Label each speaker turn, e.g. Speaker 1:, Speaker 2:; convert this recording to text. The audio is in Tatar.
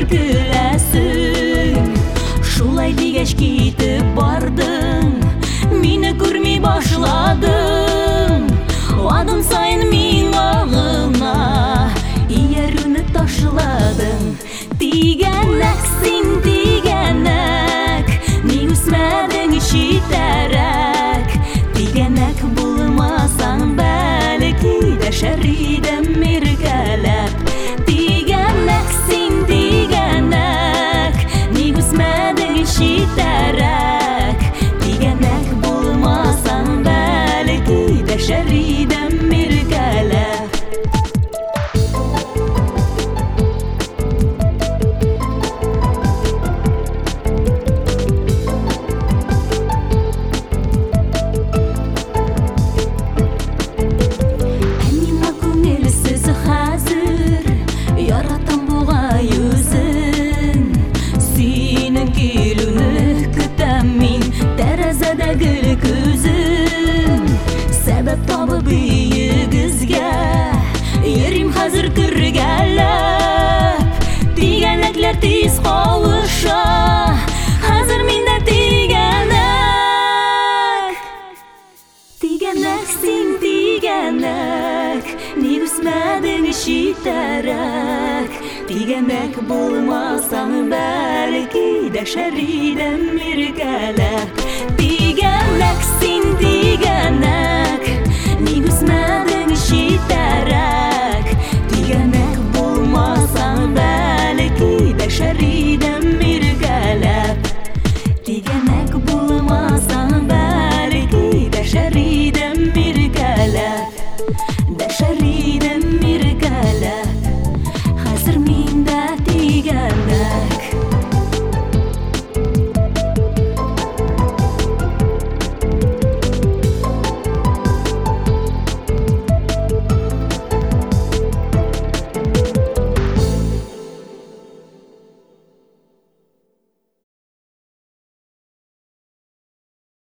Speaker 1: күләсең. Шулай дигәч китеп бардың, мине күрми башладың. Адым сайын миңа гына иярүне ташладың. Тигәнәк син тигәнәк, ни үсмәдең читәрәк. Тигәнәк булмасаң бәлки дәшәр идем миркәләп. Тигәнәк син тигәнәк, ни үсмәдең читәрәк. Тигәнәк булмасаң бәлки дәшәр идем миркәләп. Сәбәп табып өегезгә йөрим хәзер кергәләп. Тигәнәкләр тиз кавыша, хәзер миндә тигәнәк. Тигәнәк син тигәнәк, ни үсмәдең читәрәк. Тигәнәк булмасаң бәлки дәшәр идем миркәләп. Тигәнәк син тигәнәк,